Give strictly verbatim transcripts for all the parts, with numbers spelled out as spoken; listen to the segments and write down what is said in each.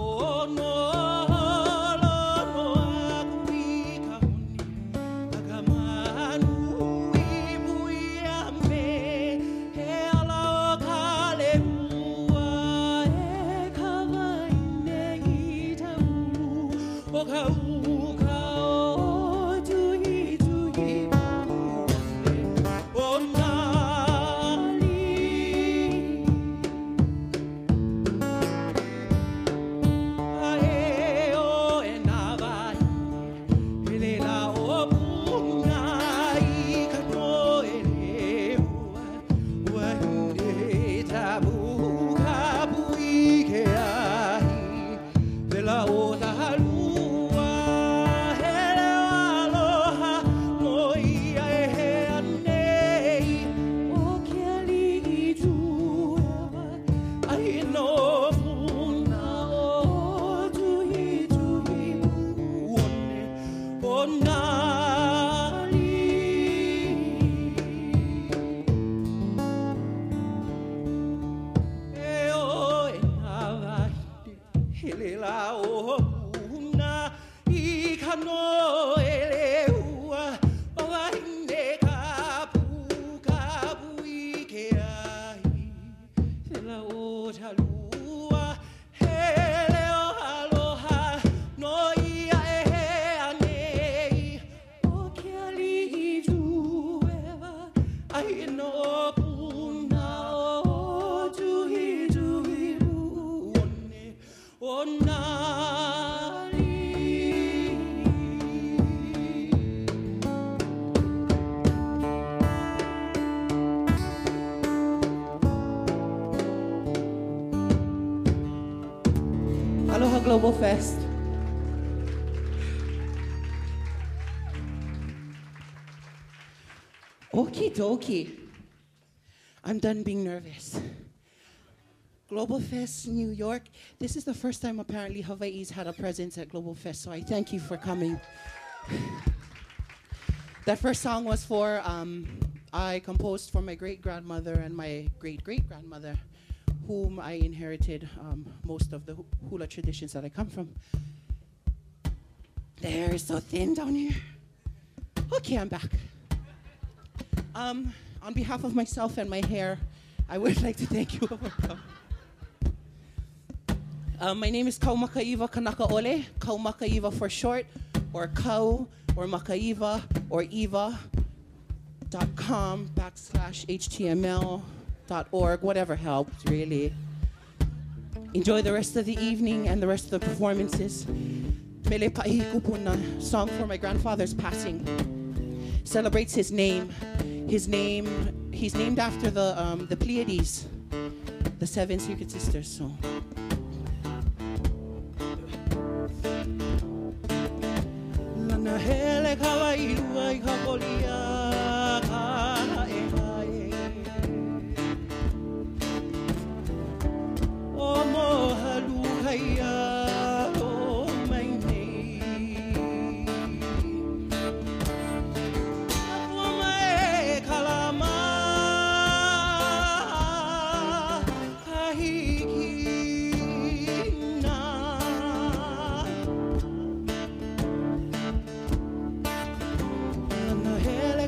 Aloha Global Fest. Okie dokie. I'm done being nervous. Global Fest, New York. This is the first time apparently Hawaii's had a presence at Global Fest, so I thank you for coming. That first song was for, um, I composed for my great-grandmother and my great-great-grandmother, whom I inherited um, most of the hula traditions that I come from. The hair is so thin down here. Okay, I'm back. Um, on behalf of myself and my hair, I would like to thank you for coming. Um, my name is Kau Makaiva Kanakaole, Kau Makaiva for short, or Kau, or Makaiva, or Eva dot com backslash H T M L dot org, whatever helps, really. Enjoy the rest of the evening and the rest of the performances. Mele Pa'i Kupuna, song for my grandfather's passing, celebrates his name. His name, he's named after the um, the Pleiades, the seven secret sisters. So. Hele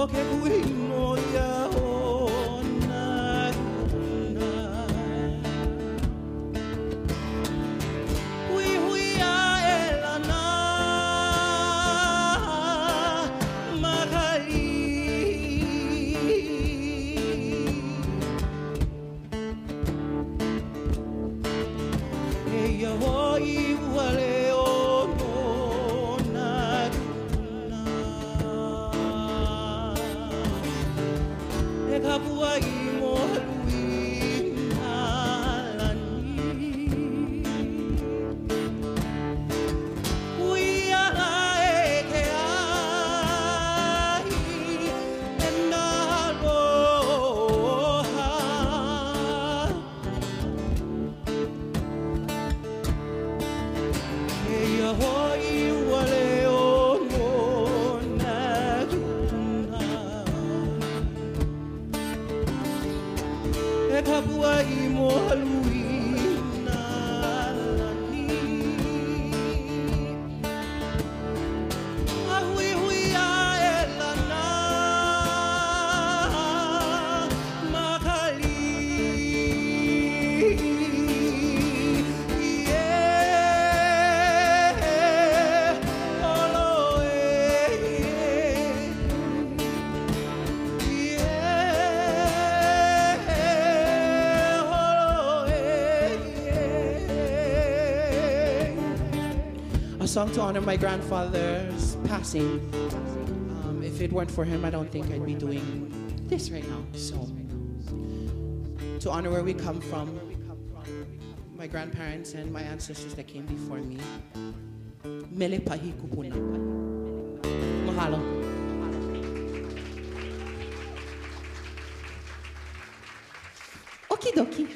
ke kuino ya ona na hui hui a elana makali e ya hoi wale Song to honor my grandfather's passing. Um, if it weren't for him, I don't think I'd be doing this right now. So, to honor where we come from, my grandparents and my ancestors that came before me. Mele pahi kupuna. Mahalo. Okie dokie.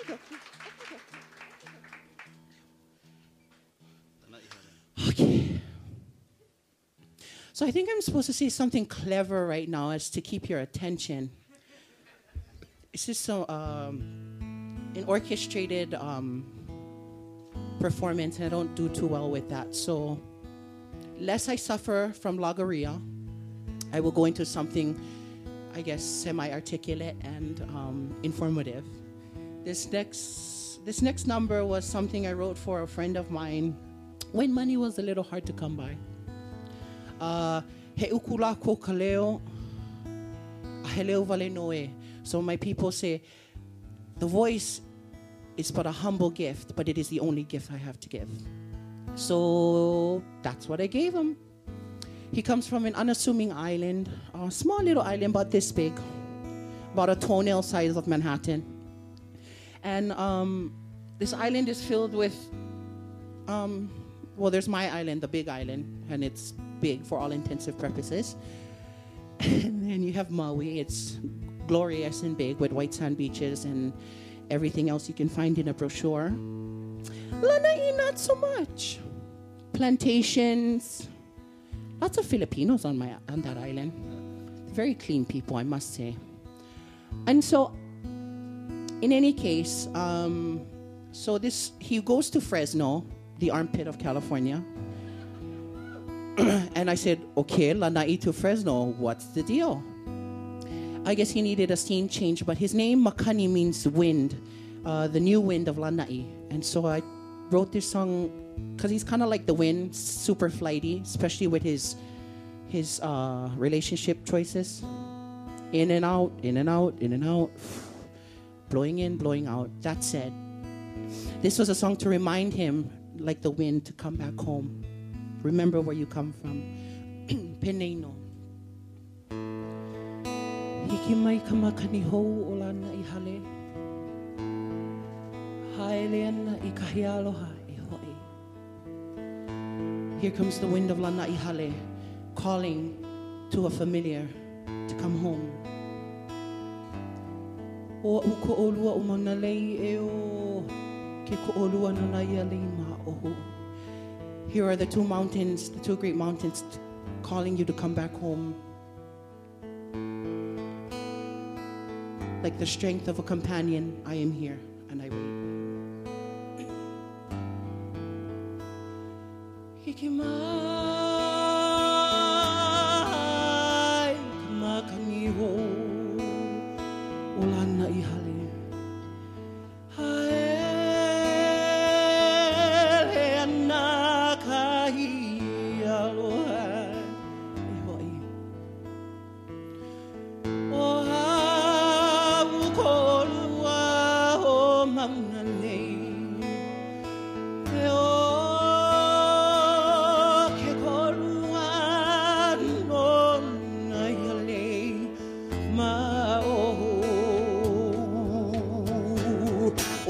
Okay. So I think I'm supposed to say something clever right now as to keep your attention. It's just so, um, an orchestrated um, performance, and I don't do too well with that. So, lest I suffer from logorrhea, I will go into something, I guess, semi-articulate and um, informative. This next, this next number was something I wrote for a friend of mine when money was a little hard to come by. Uh, he ukula ko kaleo, aheleo vale noe. So my people say, the voice is but a humble gift, but it is the only gift I have to give. So that's what I gave him. He comes from an unassuming island, a small little island about this big, about a toenail size of Manhattan. And um, this island is filled with, um, well, there's my island, the big island, and it's big for all intensive purposes. And then you have Maui, it's glorious and big with white sand beaches and everything else you can find in a brochure. Lanai, not so much. Plantations, lots of Filipinos on my on that island. Very clean people, I must say. And so, in any case, um, so this he goes to Fresno, the armpit of California. And I said, okay, Lanai to Fresno, what's the deal? I guess he needed a scene change, but his name, Makani, means wind, uh, the new wind of Lanai. And so I wrote this song because he's kind of like the wind, super flighty, especially with his his uh, relationship choices. In and out, in and out, in and out, blowing in, blowing out. That said, this was a song to remind him, like the wind, to come back home. Remember where you come from. Peneino. Hikimai kamakani ho olana ihale. Haeleana ikahialoha ihoi. Here comes the wind of Lana ihale, calling to a familiar to come home. O uko olua umanalei e o ke ko olua nanai alima oho. Here are the two mountains, the two great mountains, calling you to come back home. Like the strength of a companion, I am here and I wait. Hikimai,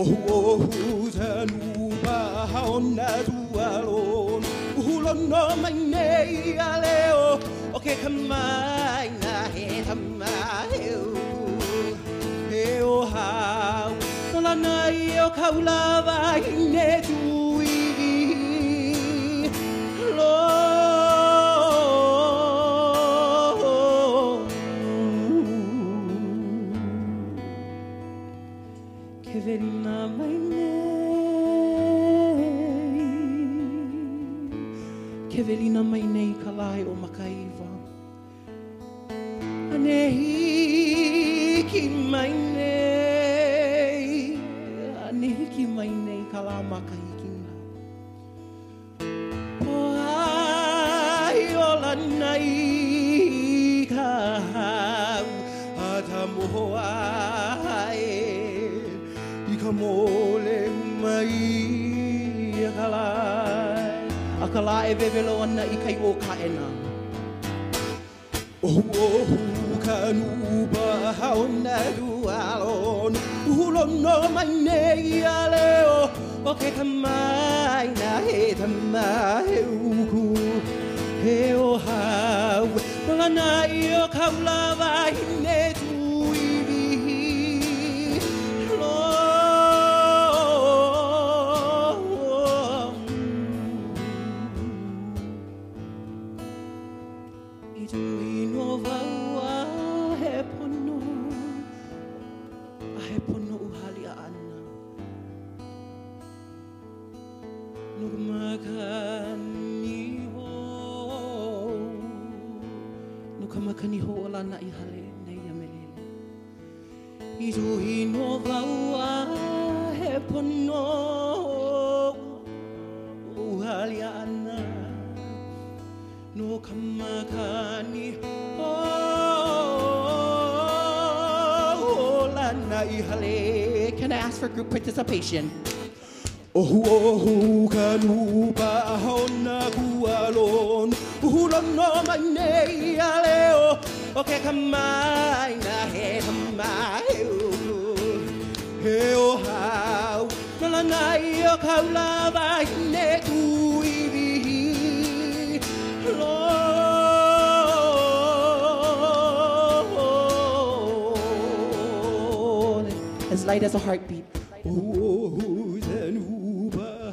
Oh, Zanuba, Haonatualon, Ulono, my nay, Aleo, okay, come on, I hate him. Eo how la na io kaulava ine tui lo kevelina maine kevelina maine kalai o makaiva anehi ki mai nei, aniki mai nei kalama kahikina. O ai ola nai ka hau atamoa e I ka mole mai a kalai a kalai vevelo ana I kai o kaena. Oh, oh, kanuba haona dualon ulono mai aleo okay kamai na he tamai uku he o hau la na io kaulava ine tuivi lo I no va he pono he pono uhalia ana no makani ho no kamakani ho ola na I hale nei amelele I do I no va he pono uhalia ana no kamakani ho Can I ask for group participation? Oh, oh, kanuba hona gualon ulono mai aleo okay kamai na he kamai he o how la na io kaulava ne tuivi lo as light as a heartbeat. Oh, Zanuba,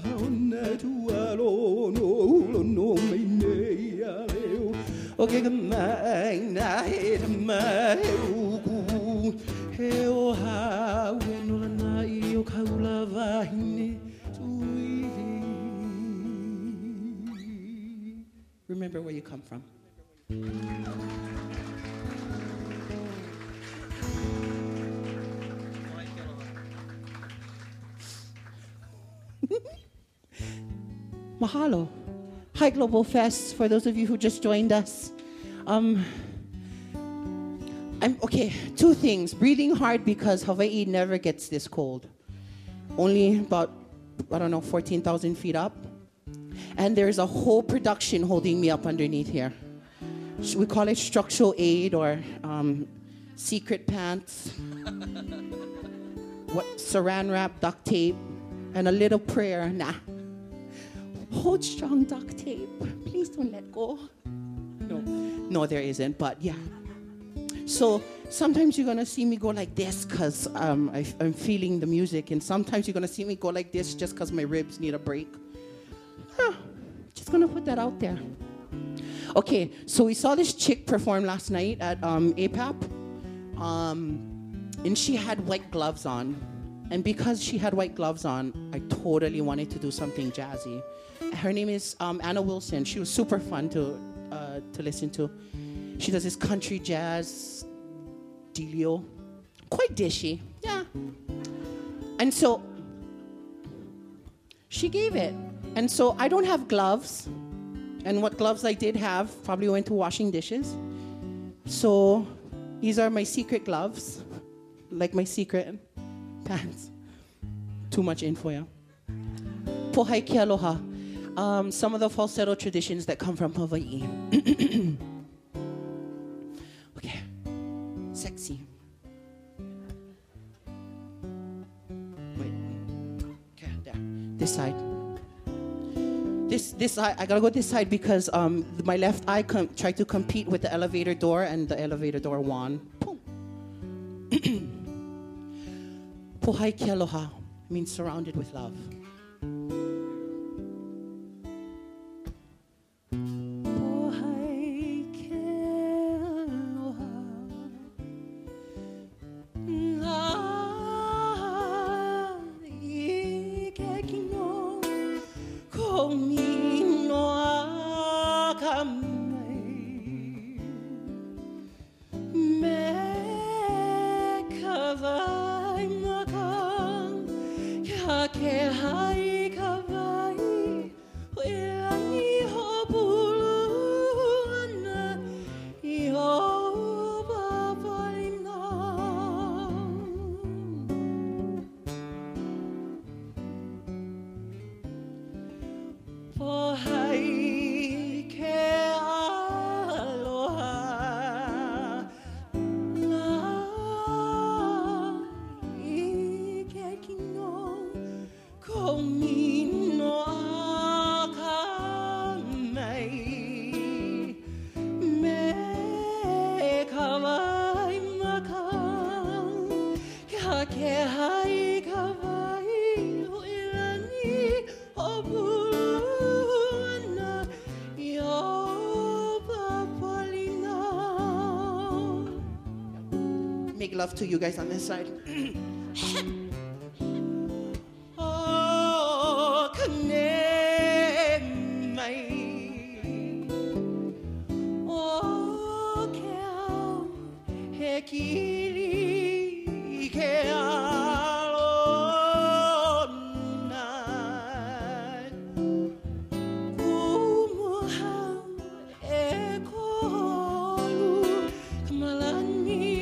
Natualo, no, my name. Okay, come on, I hate my hell, how when I you kaulava remember where you come from. Mahalo. Hi Global Fest, for those of you who just joined us. Um, I'm okay, two things. Breathing hard because Hawaii never gets this cold. Only about, I don't know, fourteen thousand feet up. And there's a whole production holding me up underneath here. We call it structural aid or um, secret pants. What, saran wrap, duct tape, and a little prayer. Nah. Hold strong duct tape. Please don't let go. No, no, there isn't, but yeah. So sometimes you're gonna see me go like this because um, I'm feeling the music, and sometimes you're gonna see me go like this just because my ribs need a break. Huh. Just gonna put that out there. Okay, so we saw this chick perform last night at um, A P A P, um, and she had white gloves on. And because she had white gloves on, I totally wanted to do something jazzy. Her name is um, Anna Wilson. She was super fun to uh, to listen to. She does this country jazz dealio, quite dishy, yeah. And so she gave it. And so I don't have gloves, and what gloves I did have probably went to washing dishes. So these are my secret gloves, like my secret pants. Too much info, yeah. Pohai ke aloha. Um, some of the falsetto traditions that come from Hawaii. Okay, sexy. Wait. This side. This, this eye, I gotta go this side because um, my left eye com- tried to compete with the elevator door and the elevator door won. Pohai ke aloha means surrounded with love. Make love to you guys on this side. Oh, kane mai. Oh, ke au he kiri ke alona. Kumuha e kolu kamalani.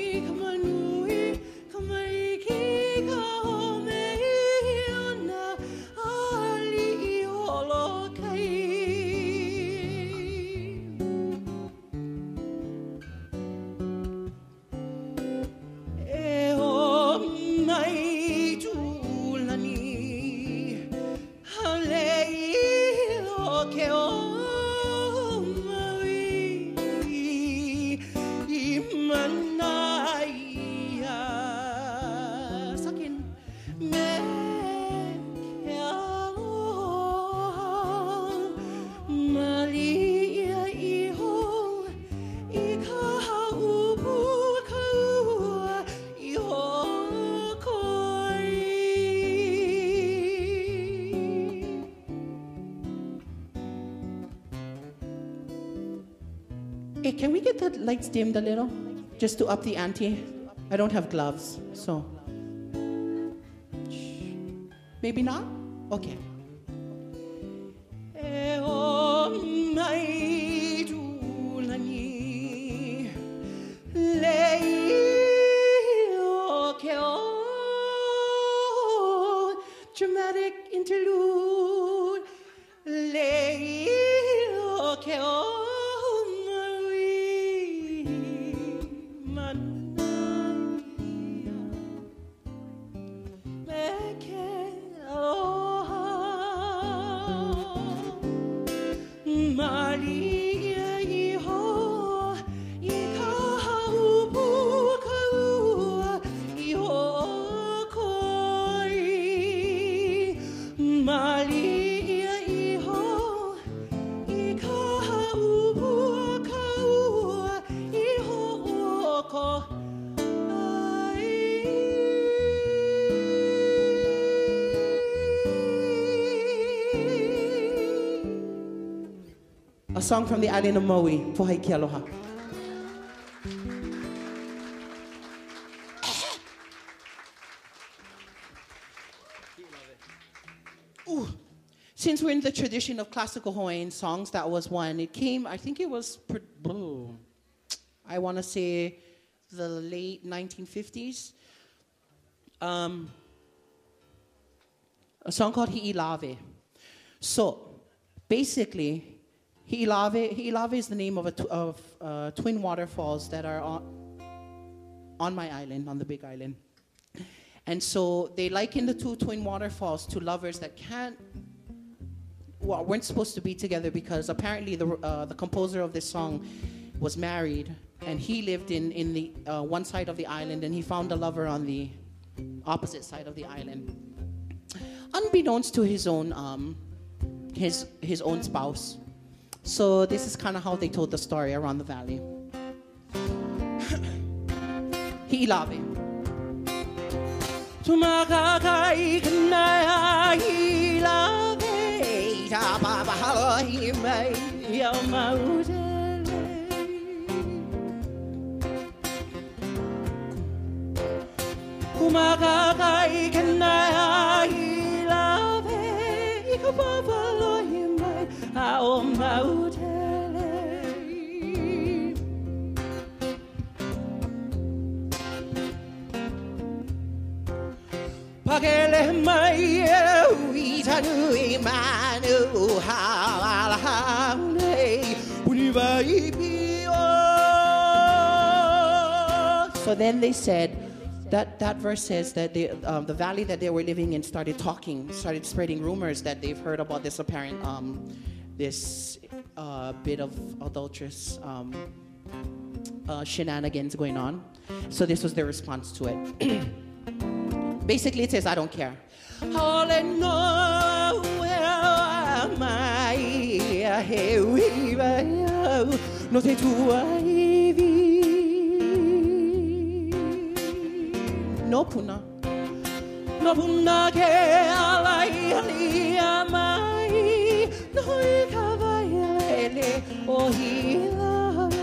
Hey, can we get the lights dimmed a little? Just to up the ante? I don't have gloves, so. Maybe not? Okay. Dramatic interlude. A song from the island of Maui, Pohai ke aloha. Ooh. Since we're in the tradition of classical Hawaiian songs, that was one. It came, I think it was, I want to say, the late nineteen fifties. Um, a song called Hi'ilave. So, basically, Hi'ilave, Hi'ilave is the name of, a tw- of uh, twin waterfalls that are on, on my island, on the Big Island. And so they liken the two twin waterfalls to lovers that can't, well, weren't supposed to be together because apparently the, uh, the composer of this song was married and he lived in, in the uh, one side of the island and he found a lover on the opposite side of the island. Unbeknownst to his own, um, his, his own spouse. So this is kind of how they told the story around the valley. Hiilave. Tumakakay kanaya hilave tababahalo himay yamaudele. Tumakakay kanaya hilave tababahalo himay aomaudele. Pagele mai itanu imanu halahane univaibi. So then they said that that verse says that they, um, the valley that they were living in started talking, started spreading rumors that they've heard about this apparent um, this uh, bit of adulterous um, uh, shenanigans going on. So this was their response to it. Basically, it says, I don't care. All I know, where am I? No te No puna. No puna ke alai ali amai. No ikavailele ohila.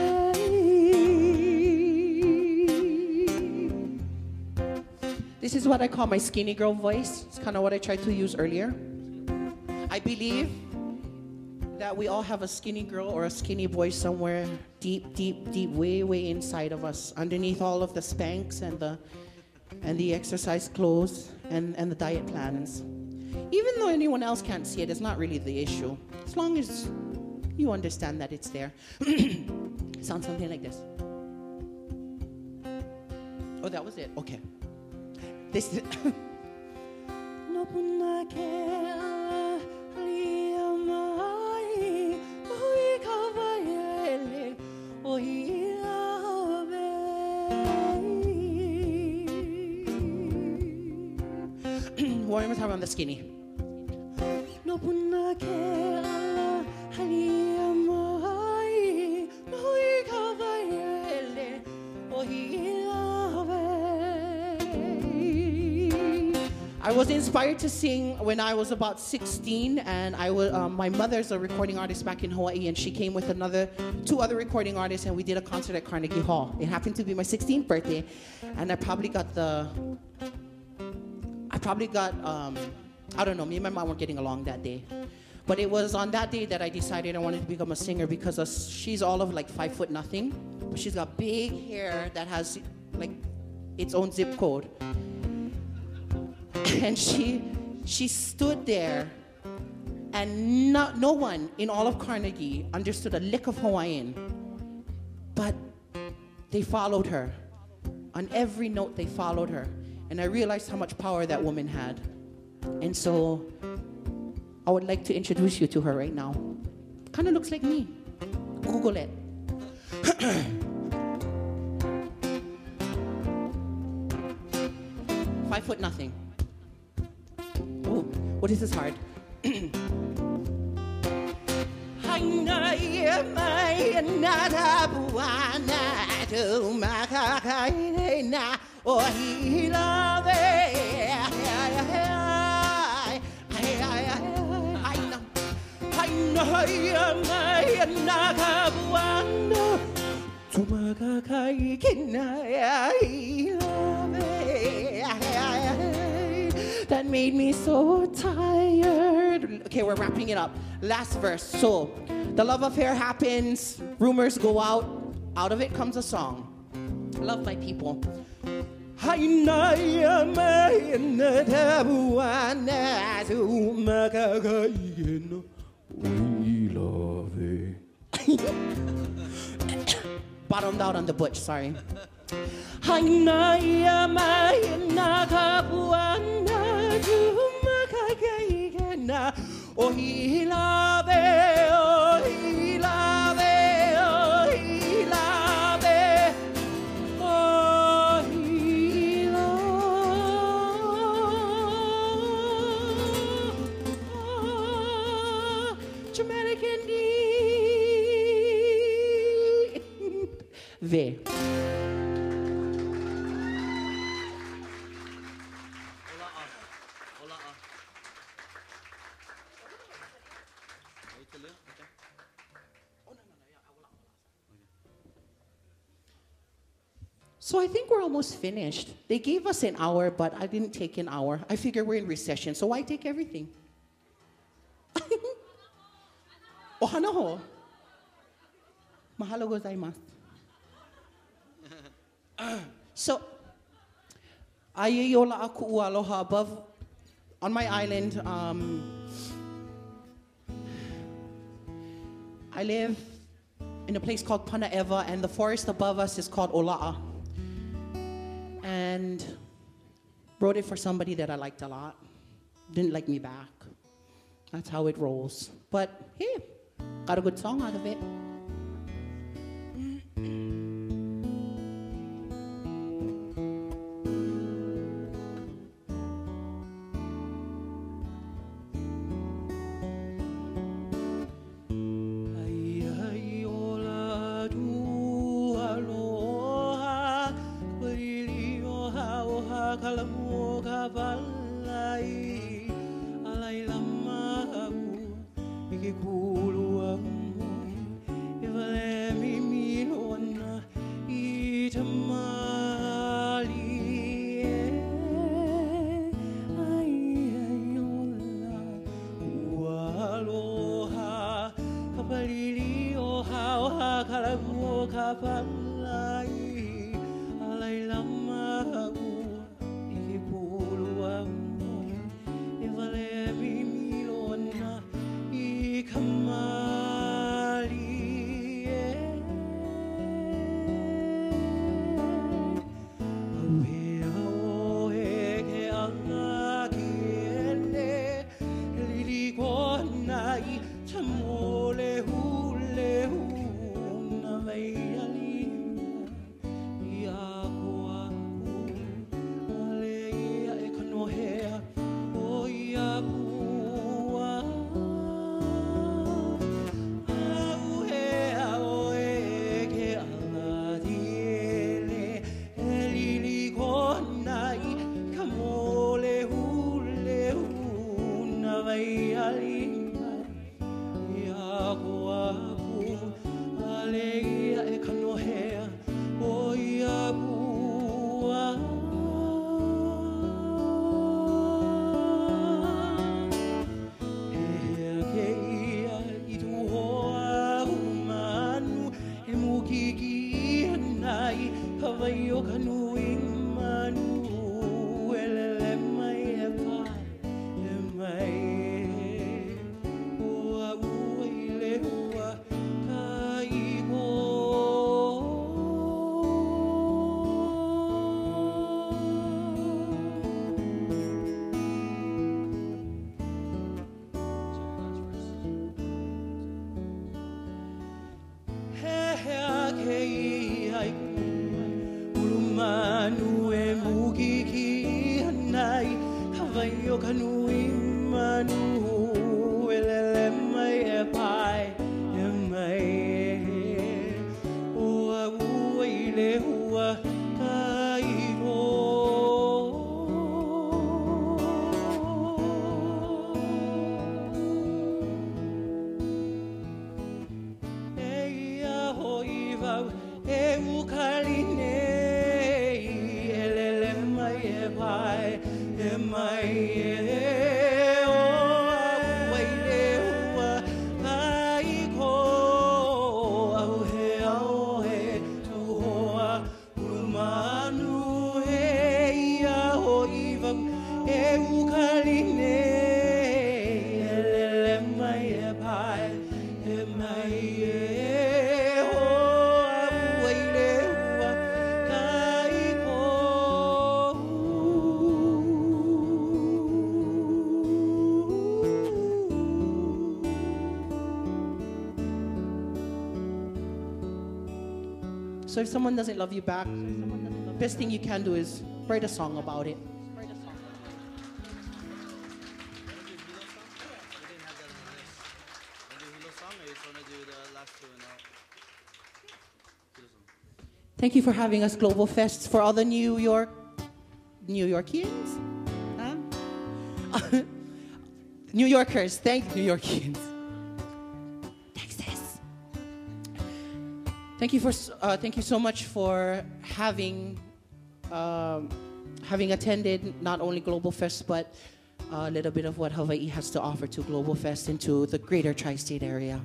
This is what I call my skinny girl voice. It's kind of what I tried to use earlier. I believe that we all have a skinny girl or a skinny boy somewhere deep, deep, deep, way, way inside of us, underneath all of the Spanx and the and the exercise clothes and, and the diet plans. Even though anyone else can't see it, it's not really the issue. As long as you understand that it's there. Sounds something like this. Oh, that was it? Okay. This is one more time on the skinny. I was inspired to sing when I was about sixteen, and I was um, my mother's a recording artist back in Hawaii, and she came with another two other recording artists, and we did a concert at Carnegie Hall. It happened to be my sixteenth birthday, and I probably got the I probably got um, I don't know. Me and my mom were getting along that day, but it was on that day that I decided I wanted to become a singer because of, she's all of like five foot nothing, but she's got big hair that has like its own zip code. And she she stood there, and not, no one in all of Carnegie understood a lick of Hawaiian, but they followed her. On every note, they followed her. And I realized how much power that woman had. And so I would like to introduce you to her right now. Kind of looks like me. Google it. Five foot nothing. Oh, what is this hard? That made me so tired. Okay, we're wrapping it up. Last verse. So, the love affair happens, rumors go out, out of it comes a song. Love my people. We love it. Bottomed out on the butch, sorry. Hainaya maina kapuana jumakagayana. Oh, he love, oh, he love, oh, he love, oh, he love. Dramatic indeed. There. So I think we're almost finished. They gave us an hour, but I didn't take an hour. I figure we're in recession, so why take everything? Ohana ho. Mahalo gozaimasu. So, ayeyola aku aloha above on my island. Um, I live in a place called Panaeva, and the forest above us is called Ola'a. And wrote it for somebody that I liked a lot. Didn't like me back. That's how it rolls. But hey, got a good song out of it. So if someone doesn't love you back, best thing you can do is write a song about it. Thank you for having us, Global Fest. For all the New York, New Yorkians, huh? New Yorkers, thank New Yorkians. Texas. Thank you for, uh, thank you so much for having, um, having attended not only Global Fest, but a little bit of what Hawaii has to offer to Global Fest and to the greater tri-state area.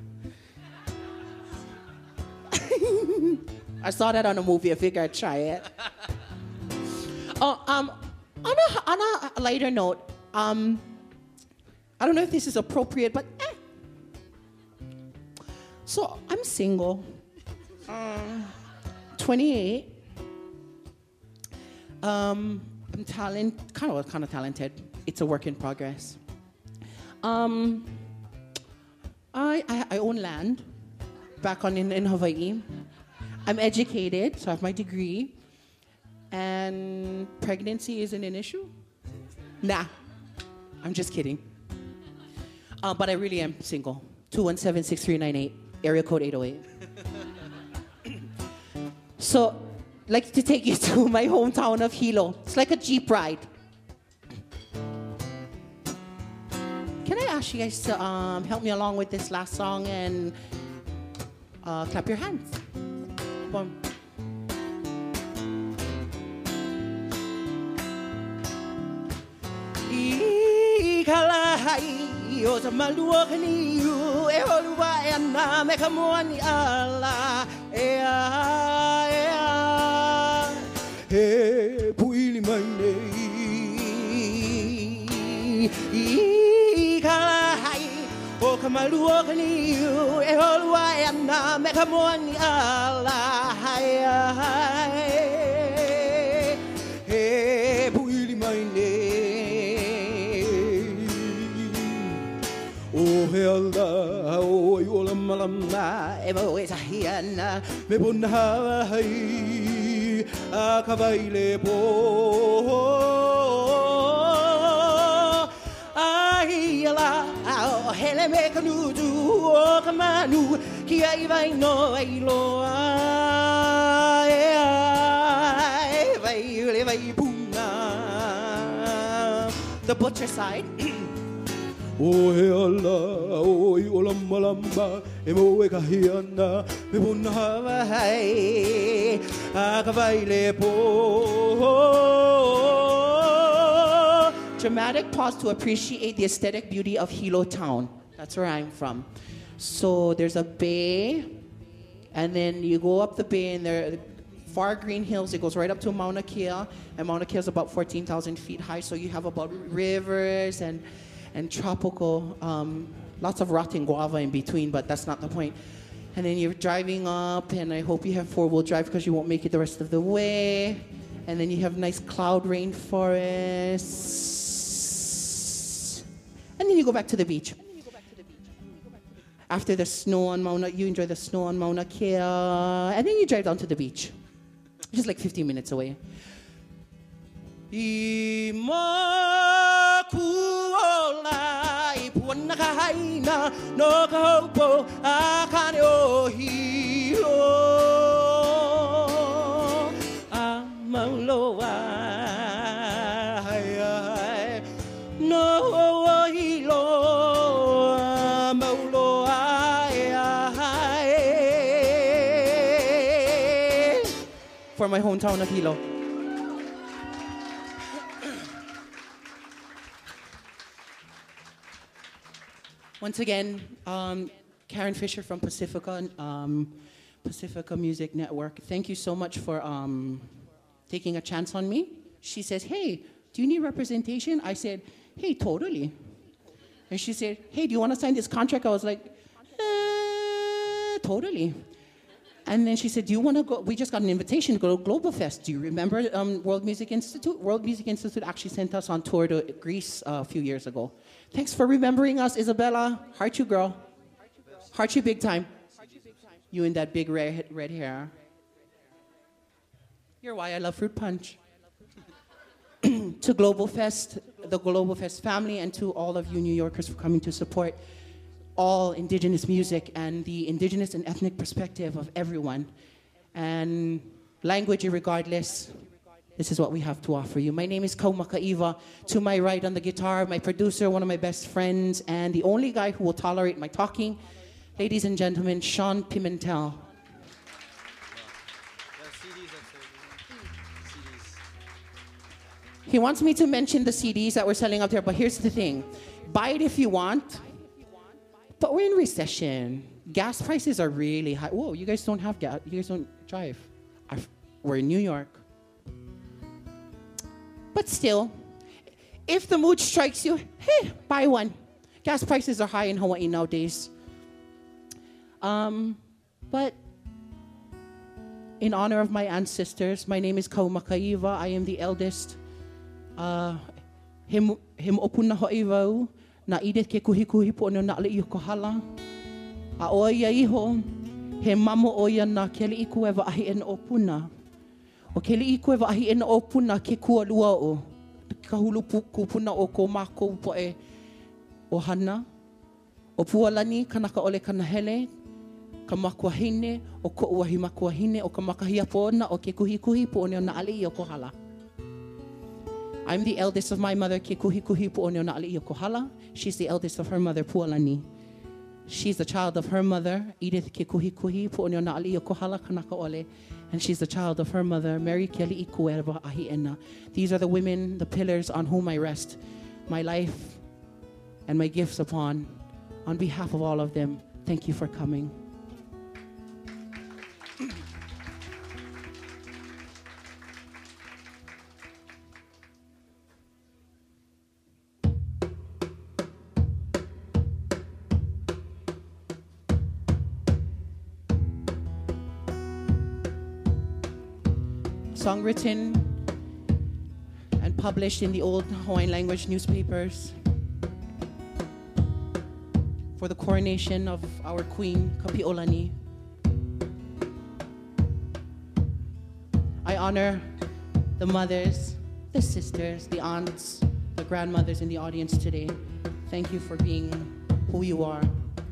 I saw that on a movie. I figured I'd try it. Oh, um, on a, on a lighter note, um, I don't know if this is appropriate, but eh. So I'm single, um, twenty-eight. Um, I'm talent, kind of, kind of talented. It's a work in progress. Um, I, I, I own land back on in, in Hawaii. I'm educated, so I have my degree. And pregnancy isn't an issue? Nah, I'm just kidding. Uh, but I really am single. two one seven, six three nine eight, area code eight oh eight. So, I'd like to take you to my hometown of Hilo. It's like a Jeep ride. Can I ask you guys to um, help me along with this last song and uh, clap your hands? One. Ikalahai o sa maluwag niyo e holuwayan na me kamuan ni Allah e a e a e puili mai nei ikalahai o ka maluwag niyo e holuwayan na me kamuan ni Allah e puili mai o he ala o i ola malama e mo e sahiana me bona hai a ka baile po ai ala o hele me kanudu o ka manu ki ai vai no ai loa e ai vai le vai puna. The butcher side. O he ala, o i ola malamba, e mo e kahiana, me bona hai, a ka vaile po. Dramatic pause to appreciate the aesthetic beauty of Hilo town. That's where I'm from. So there's a bay, and then you go up the bay, and there are far green hills. It goes right up to Mauna Kea, and Mauna Kea is about fourteen thousand feet high. So you have about rivers and and tropical, um, lots of rotting guava in between, but that's not the point. And then you're driving up, and I hope you have four-wheel drive because you won't make it the rest of the way. And then you have nice cloud rainforests. And then you go back to the beach. After the snow on Mauna, you enjoy the snow on Mauna Kea, and then you drive down to the beach, just like fifteen minutes away. No kaupo akane o Hilo amauloa no Hilo amauloa for my hometown of Hilo. Once again, um, Karen Fisher from Pacifica, um, Pacifica Music Network. Thank you so much for um, taking a chance on me. She says, hey, do you need representation? I said, hey, totally. And she said, hey, do you want to sign this contract? I was like, eh, totally. And then she said, do you want to go? We just got an invitation to go to Global Fest. Do you remember um, World Music Institute? World Music Institute actually sent us on tour to Greece uh, a few years ago. Thanks for remembering us, Isabella. Heart you, girl. Heart you big time. You and that big red, red hair. You're why I love fruit punch. To Global Fest, the Global Fest family, and to all of you New Yorkers for coming to support all Indigenous music and the Indigenous and ethnic perspective of everyone. And language regardless, this is what we have to offer you. My name is Kau Makaiva. To my right on the guitar, my producer, one of my best friends, and the only guy who will tolerate my talking, ladies and gentlemen, Sean Pimentel. He wants me to mention the C Ds that we're selling out there, but here's the thing. Buy it if you want, but we're in recession. Gas prices are really high. Whoa, you guys don't have gas. You guys don't drive. I've, we're in New York. But still, if the mood strikes you, hey, buy one. Gas prices are high in Hawaii nowadays. Um, but in honor of my ancestors, my name is Kau Makaiva. I am the eldest. Uh, him him opuna ho'i wau na Edith ke kuhi kuhi po no na le i ko hala a o ia iho he mamo o ia na ke le iku eva ahi en opuna o ke le iku eva ahi en opuna ke kua lua o ka hulu kupuna o ko mako po e o hana o pualani kanaka ole kana hele ka makuahine o ko uahi makuahine o ka makahia po na o ke kuhi kuhi po no na ale i ko hala. I'm the eldest of my mother, Ke Kuhi Kuhi Pu'oneo Na'ali'i o Kohala. She's the eldest of her mother, Pualani. She's the child of her mother, Edith Ke Kuhi Kuhi Pu'oneo Na'ali'i o Kohala Kanaka Ole. And she's the child of her mother, Mary Keli'i Kuerva Ahi'ena. These are the women, the pillars on whom I rest my life and my gifts upon. On behalf of all of them, thank you for coming. Song written and published in the old Hawaiian language newspapers for the coronation of our queen, Kapi'olani. I honor the mothers, the sisters, the aunts, the grandmothers in the audience today. Thank you for being who you are.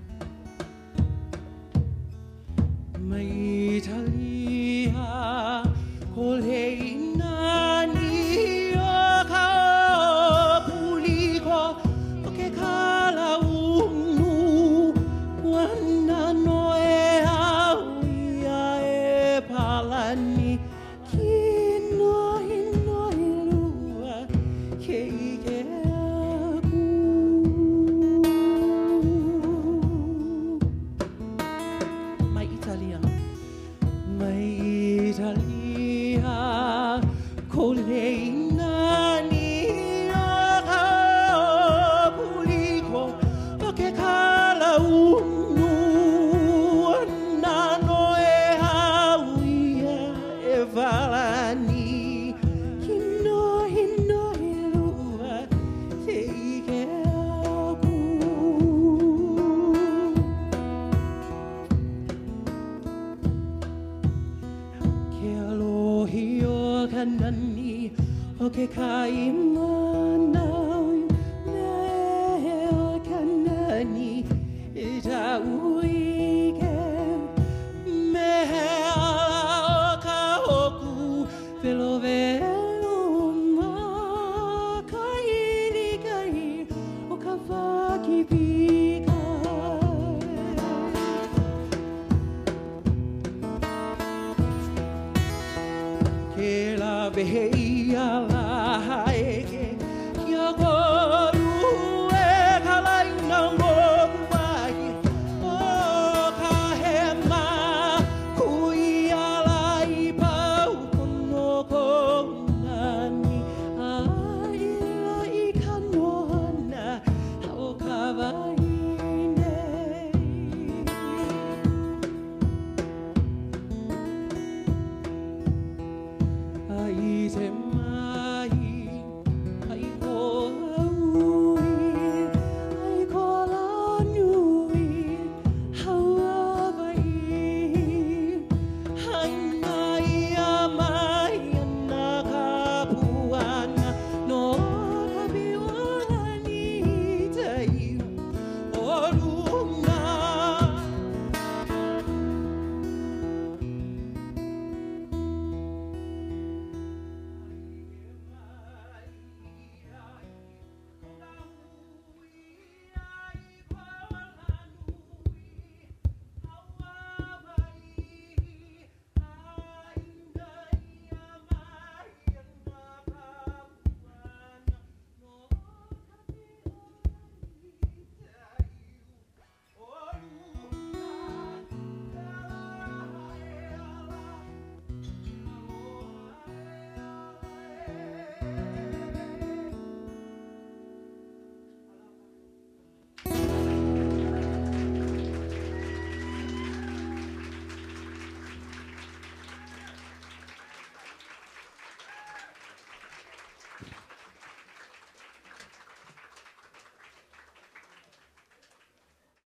Maitalia. Kolei nani o ka puliko o ke kala unu wana noe hauia e palani ki noi noi lua ke ike aku mai Italia mai Italia Kolei nani o ka puliko o ke kala unu na noe hauia e valani hino hino lua te ike aku ke alohi o kanani o ke kaimana me o kanani i tauike me ala o ka hoku velo velo ma ka iri kai o ka waki pika ke la behea la